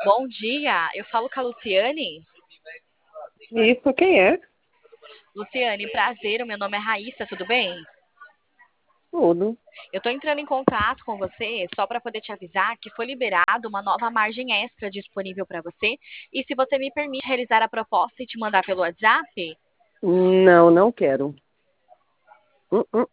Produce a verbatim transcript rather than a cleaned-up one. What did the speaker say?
Bom dia, eu falo com a Luciane. Isso, quem é? Luciane, prazer, o meu nome é Raíssa, tudo bem? Tudo. Eu tô entrando em contato com você só para poder te avisar que foi liberado uma nova margem extra disponível para você. E se você me permite realizar a proposta e te mandar pelo WhatsApp, Não, não quero. Hum, hum.